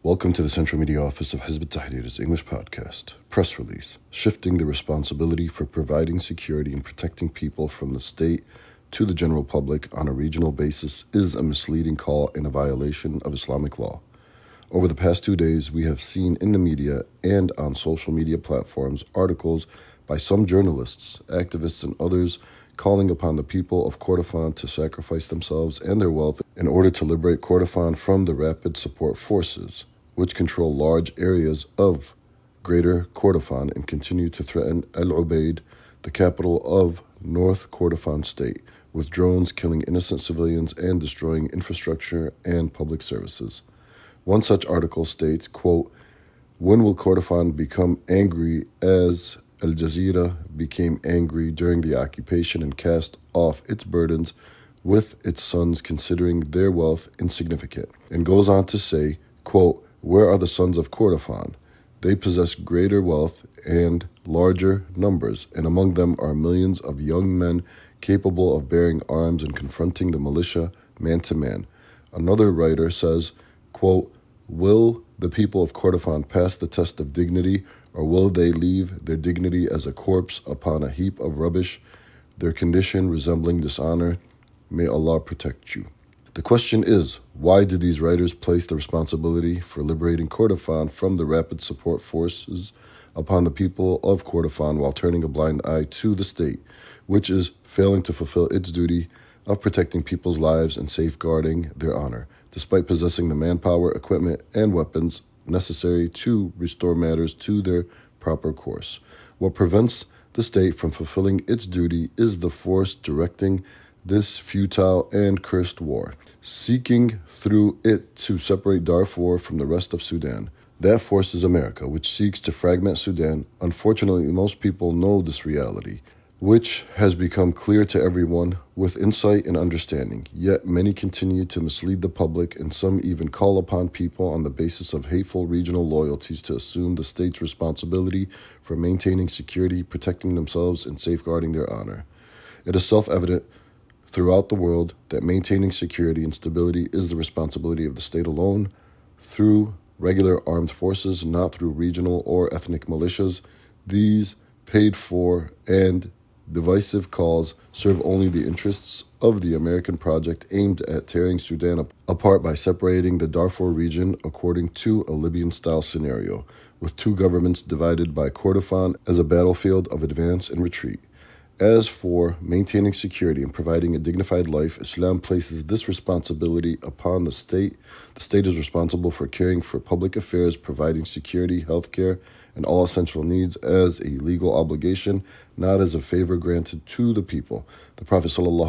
Welcome to the Central Media Office of Hizb ut-Tahrir's English podcast. Press release. Shifting the responsibility for providing security and protecting people from the state to the general public on a regional basis is a misleading call and a violation of Islamic law. Over the past 2 days, we have seen in the media and on social media platforms articles by some journalists, activists, and others calling upon the people of Kordofan to sacrifice themselves and their wealth in order to liberate Kordofan from the Rapid Support Forces, which control large areas of Greater Kordofan and continue to threaten Al Ubaid, the capital of North Kordofan State, with drones killing innocent civilians and destroying infrastructure and public services. One such article states, quote, "When will Kordofan become angry as Al Jazeera became angry during the occupation and cast off its burdens with its sons considering their wealth insignificant?" And goes on to say, quote, "Where are the sons of Kordofan? They possess greater wealth and larger numbers, and among them are millions of young men capable of bearing arms and confronting the militia man to man." Another writer says, quote, "Will the people of Kordofan pass the test of dignity, or will they leave their dignity as a corpse upon a heap of rubbish, their condition resembling dishonor? May Allah protect you." The question is, why do these writers place the responsibility for liberating Kordofan from the Rapid Support Forces upon the people of Kordofan while turning a blind eye to the state, which is failing to fulfill its duty of protecting people's lives and safeguarding their honor, despite possessing the manpower, equipment, and weapons necessary to restore matters to their proper course? What prevents the state from fulfilling its duty is the force directing this futile and cursed war, seeking through it to separate Darfur from the rest of Sudan. That force is America, which seeks to fragment Sudan. Unfortunately, most people know this reality, which has become clear to everyone with insight and understanding. Yet many continue to mislead the public, and some even call upon people on the basis of hateful regional loyalties to assume the state's responsibility for maintaining security, protecting themselves, and safeguarding their honor. It is self-evident throughout the world that maintaining security and stability is the responsibility of the state alone, through regular armed forces, not through regional or ethnic militias. These paid for and divisive calls serve only the interests of the American project aimed at tearing Sudan apart by separating the Darfur region according to a Libyan-style scenario, with two governments divided by Kordofan as a battlefield of advance and retreat. As for maintaining security and providing a dignified life, Islam places this responsibility upon the state. The state is responsible for caring for public affairs, providing security, healthcare, and all essential needs as a legal obligation, not as a favor granted to the people. The Prophet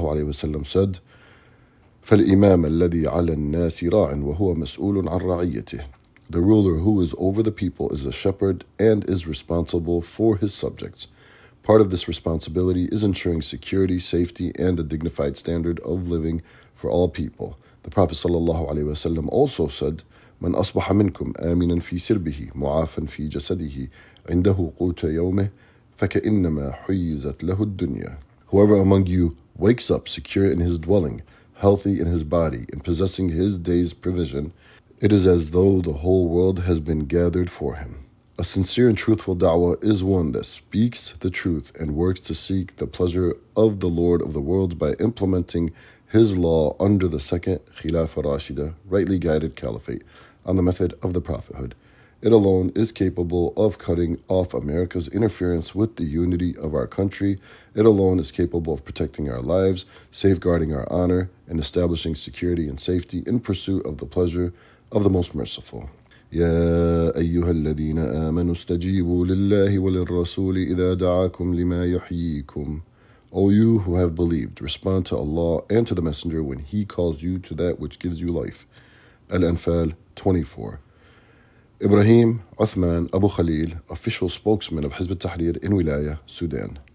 ﷺ said, فَالْإِمَامَ الَّذِي عَلَى النَّاسِ رَاعٍ وَهُوَ مَسْئُولٌ عَنْ رَعِيَّتِهِ. The ruler who is over the people is a shepherd and is responsible for his subjects. Part of this responsibility is ensuring security, safety, and a dignified standard of living for all people. The Prophet ﷺ also said, "Man asbaha minkum aminan fi sirbihi, mu'afan fi jasadihi, indahu quta yawmih, فَكَإِنَّمَا حُيِّزَتْ لَهُ الدُّنْيَا." Whoever among you wakes up secure in his dwelling, healthy in his body, and possessing his day's provision, it is as though the whole world has been gathered for him. A sincere and truthful da'wah is one that speaks the truth and works to seek the pleasure of the Lord of the worlds by implementing his law under the second Khilafah Rashida, rightly guided caliphate, on the method of the prophethood. It alone is capable of cutting off America's interference with the unity of our country. It alone is capable of protecting our lives, safeguarding our honor, and establishing security and safety in pursuit of the pleasure of the most merciful. يا أيها الذين آمنوا استجيبوا لله وللرسول إذا دعاكم لما يحييكم. O you who have believed, respond to Allah and to the Messenger when He calls you to that which gives you life. Al-Anfal 24. Ibrahim Uthman Abu Khalil, official spokesman of Hizb ut-Tahrir in Wilaya, Sudan.